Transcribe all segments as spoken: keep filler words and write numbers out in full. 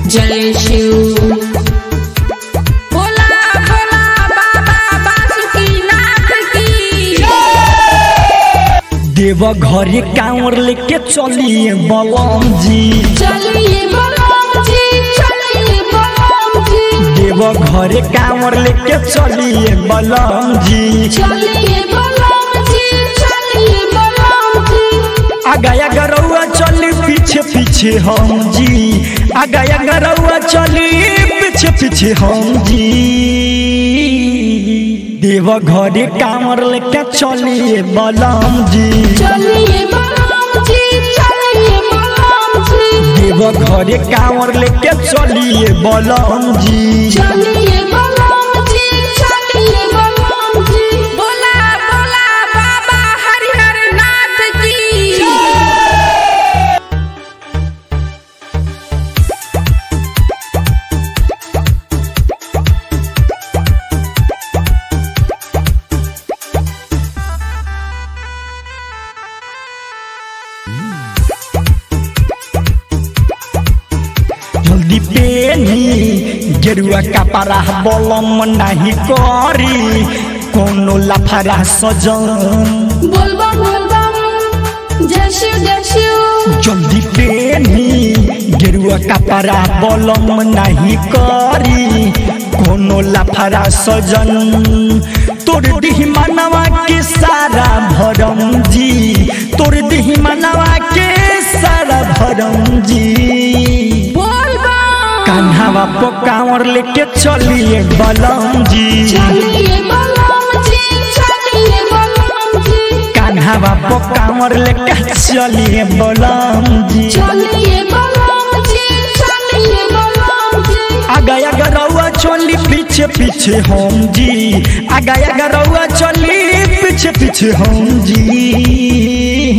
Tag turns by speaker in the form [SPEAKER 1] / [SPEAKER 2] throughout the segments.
[SPEAKER 1] जय शिव बोला बोला बाबा बासुकीनाथ की।
[SPEAKER 2] देव घरे कांवर लेके चलिए बलम जी,
[SPEAKER 1] चलिए बलम जी, चलिए बलम जी।
[SPEAKER 2] देव घरे कांवर लेके चलिए बलम जी,
[SPEAKER 1] चलिए बलम जी, चलिए बलम जी।
[SPEAKER 2] आगाया गरौआ चली पीछे पीछे हम जी, आगाया गरौआ चली पीछे पीछे हम जी। देव घरे कांवर लेके चलिए बलम जी,
[SPEAKER 1] चलिए बलम जी, चलिए बलम जी।
[SPEAKER 2] देव घरे कांवर लेके चलिए बलम जी,
[SPEAKER 1] चलिए बलम जी, चलिए बलम जी। बोला बोला बाबा हरिहर नाथ की।
[SPEAKER 2] जल्दी पेनी गेरुआ कपड़ा बलम नहीं करी कोनो लफड़ा सजन।
[SPEAKER 1] बोलबम बोलबम जय शिव जय शिव।
[SPEAKER 2] जल्दी पेनी गेरुआ कपड़ा बलम नहीं करी कोनो लफड़ा सजन। तोड़ दिही मनवा के सारा भरम जी, तोड़ दिही मनवा के सारा भरम जी। कान्हावा पो कांवर लेके चलिए बलम जी,
[SPEAKER 1] चलिए बलम जी, चलिए बलम जी।
[SPEAKER 2] कान्हावा पो कांवर लेके चलिए बलम जी,
[SPEAKER 1] चलिए बलम जी, चलिए बलम जी।
[SPEAKER 2] आगाया गरौआ चली पीछे पीछे हम जी, आगाया गरौआ चली पीछे पीछे हम जी।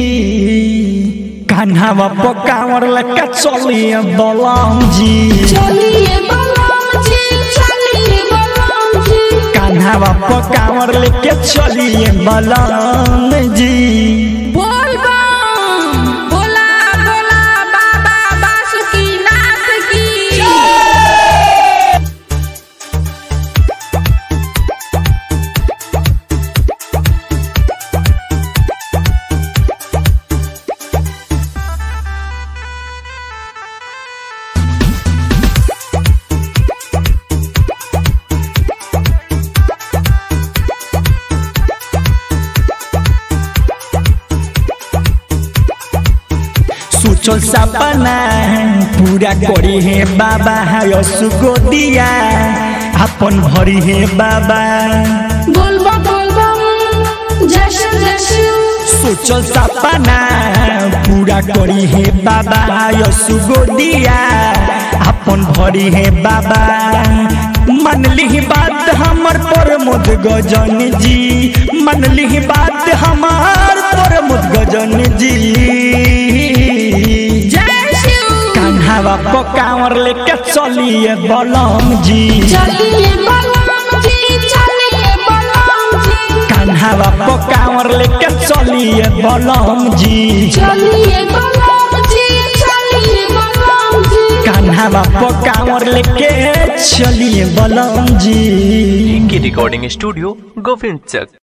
[SPEAKER 2] कान्हावा पो कांवर लेके चलिए बलम जी,
[SPEAKER 1] चलिए बलम जी, चलिए बलम जी।
[SPEAKER 2] कान्हावा पो कांवर लेके चलिए बलम जी।
[SPEAKER 1] बोलबम बोला बोला बाबा बासुकीनाथ की।
[SPEAKER 2] सोचल सपना पूरा करी है बाबा यसुको दिया अपन भरी है बाबा।
[SPEAKER 1] बोलबम बोलबम जय शिव जय शिव।
[SPEAKER 2] सोचल सपना पूरा करी है बाबा यसुको दिया अपन भरी है बाबा। मन ली बात हमर प्रमोद गजन जी, मन ली बात हमार प्रमोद गजन जी।
[SPEAKER 1] जय शिव
[SPEAKER 2] कान्हावा पो कांवर लेके चलिए बलम जी,
[SPEAKER 1] चलिए बलम जी, चलिए बलम जी।
[SPEAKER 2] कान्हावा पो कांवर लेके चलिए बलम जी,
[SPEAKER 1] चलिए बलम जी, चलिए बलम जी।
[SPEAKER 2] कान्हावा पो कांवर लेके चलिए बलम जी।
[SPEAKER 3] की रिकॉर्डिंग स्टूडियो गोविंद चक।